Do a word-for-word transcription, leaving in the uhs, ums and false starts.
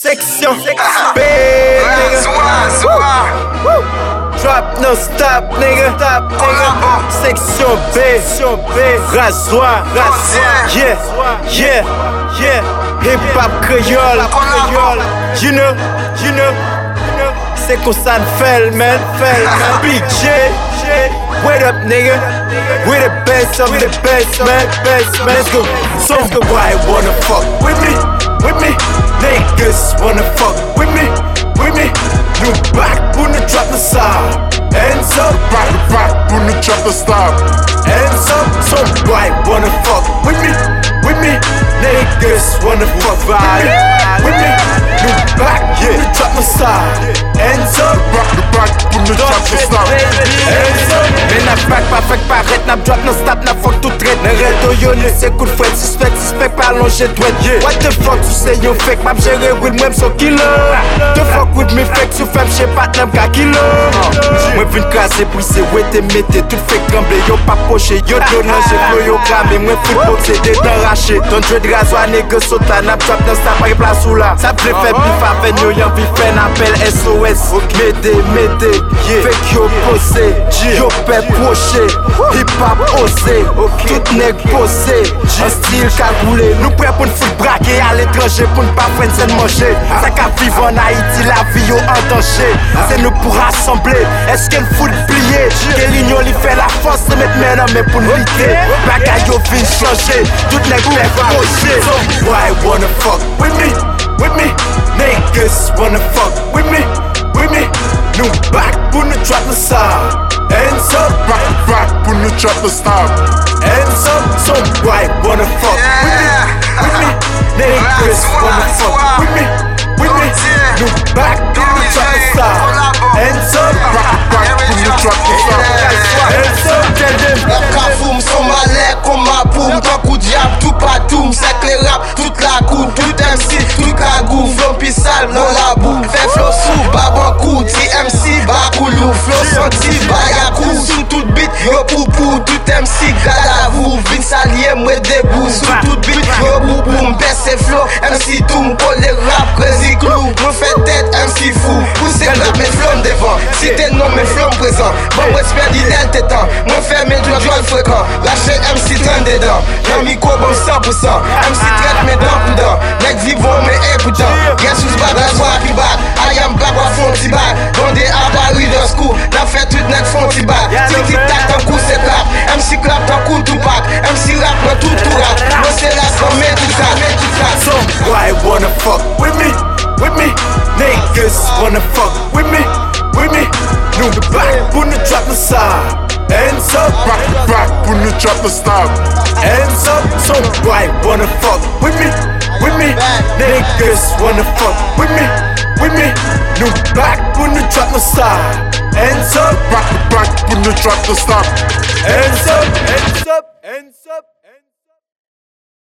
Section B, nigga. Drop no stop, nigga. Stop, nigga. Section B, section B. Rasoir, rasoir. Yeah, yeah, yeah. Hip hop créole, créole. You know, you know, you know. C'est qu'on ça fait, man, fait, man. B J, wait up, nigga. We the best of the best, man, best, man. Let's go. So the boy wanna fuck with me, with me. Niggas wanna fuck with me, with me. New back when the drop the sound. Hands up, Rock the rock when the drop the stop. hands up. So boy wanna fuck with me, with me. Niggas wanna fuck with me, with me. New back when the drop the sound. Hands up, Rock the rock when the drop the stop. hands up. Men a back pa fek pa ret, n'a drop non stop, n'a fuck tout tret. N'a reto yo ne se coup de fouet, suspect, suspect pa longe douette. What the fuck tu say yo fake, map géré with mwem so killer. The fuck with me fake, sou fem che pat nam ka killer. Mwen vin krasé puis se wete mette, tout fake tremble, yo pa poche, yo donan, j'ai flow yo gramé, mwen foot boxe, des dents raché. Ton jeu de rasoir, nègre sauta, n'a drop non stop, pa place ou là. Ça fait fait pif a ven yo, y'en vi fen appel S O S. Mede, mede, fake yo posé, yo pe poché, hip hop osé, tout nèg posé, en style cagoulé. Nous prêts pour nous foutre braquer à l'étranger, pour ne pas freiner sans manger. Ça qu'a vivre en Haïti, la vie yo en danger. C'est nous pour rassembler, est-ce qu'elle fout plier? Quel lignon li fait la force de mettre mes noms pour nous lutter? Bagay yo vin changer, tout nèg pe poché. So why wanna fuck with me, with me? Niggas wanna fuck with me, with me. New back when the drop the sound. Hands up, Rock the rock when the drop the stop. hands up. So why wanna fuck with me, with me? Niggas wanna fuck with me, with me. New back when the drop the sound. Hands up, Rock the rock when the drop the stop. hands up. Tell them. La kafoum, son malais comme ma poum. Tant coup diable, tout patoum. C'est que les rap, toute la coupe, tout M C, tout cagou. Flow pis sale dans la boue. Fait flow sous, babankou. T M C, bakoulou. Flow senti, bayakou. Sous tout beat, yo poupou. Tout M C, gade à vous. Vin salier, moi debout. Sous tout beat, yo boum. Baisse flow, M C toum. Pour les rap, crazy clou. Moi fait tête, M C fou. Poussez rap, mes flammes devant. Si t'es non, mes flammes présent. Bon, respect d'idéal, t'es temps. Moi fait mes doigts, doigts fréquents. Lâchez M C train dedans. Y'a micro bon cent pour cent. M C traite mes dents pour dents. Nèg vivant, mais écoutant. Guess who's back, that's why I be back. I am back, wa font ti back. Bandé à Paris de school. N'a fait tout nèg font ti back. Tic tic tac, tant coup c'est clap. M C clap, tant coup tout pack. M C rap, dans tout tout rap. Moi c'est la somme, mais tout ça, mais tout ça. So why wanna fuck with me, with me? Niggas wanna fuck with me, with me. New back when the drop the sound. Hands up, Rock the rock when the drop the stop. hands up. So why wanna fuck with me, with me? Niggas wanna fuck with me, with me. New back when the drop the sound. Hands up, Rock the rock when the drop the stop. hands up, hands up.